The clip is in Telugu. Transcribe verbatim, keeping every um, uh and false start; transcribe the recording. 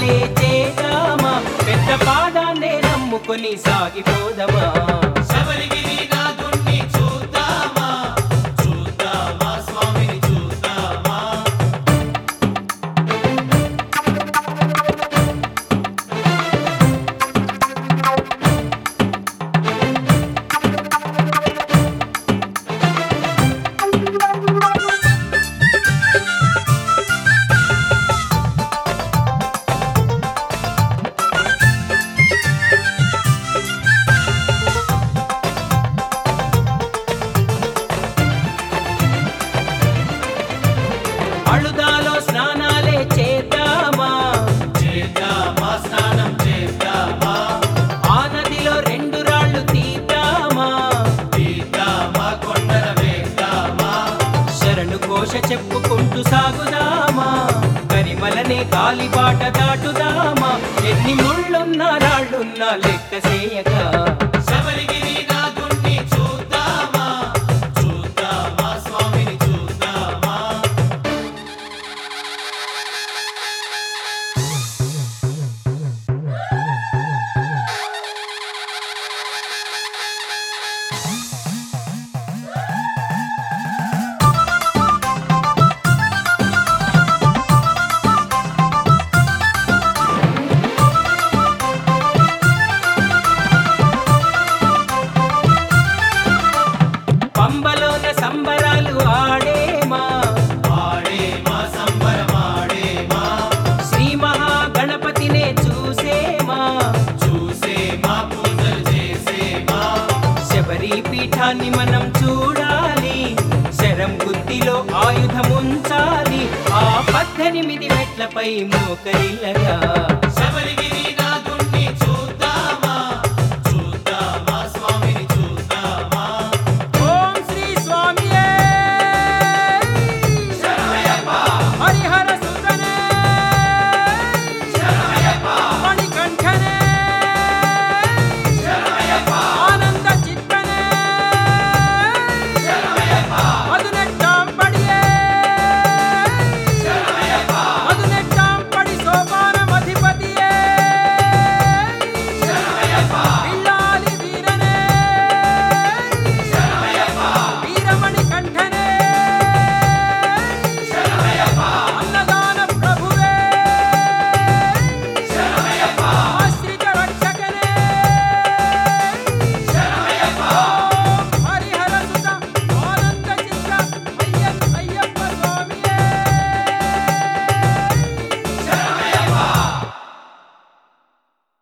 అదే చేద్దామా, పెద్ద పాదాన్నే నమ్ముకొని సాగిపోదమా. శబరిగిరి నాథుణ్ణి చూద్దామా, చూద్దామా స్వామిని చూద్దామా. అళుదాలో స్నానాలే చేద్దామా, చేద్దామా స్నానం చేద్దామా, ఆ నదిలో రెండు రాళ్ళు తీద్దామా. తీద్దామా కొండల వేద్దామా. శరణు ఘోష చెప్పుకుంటూ సాగుదామా, కరిమలనే కాలిబాట దాటుదామా. ఎన్ని ముళ్ళున్నా రాళ్ళున్నా లెక్క చేయక శబరిగిరి నాథుణ్ణి చూద్దామా, చూద్దామా స్వామిని చూద్దామా. పంబలోన సంబరాలు ఆడేమా, ఆడేమా సంబరమాడేమా, శ్రీ మహాగణపతినే చూసేమా. చూసేమా పూజలు చేసేమా. శబరి పీఠాన్ని మనం చూడాలి, శరం గుత్తిలో ఆయుధముంచాలి. ఆ పద్దెనిమిది మెట్లపై మోకరిల్లగా శబరిగిరి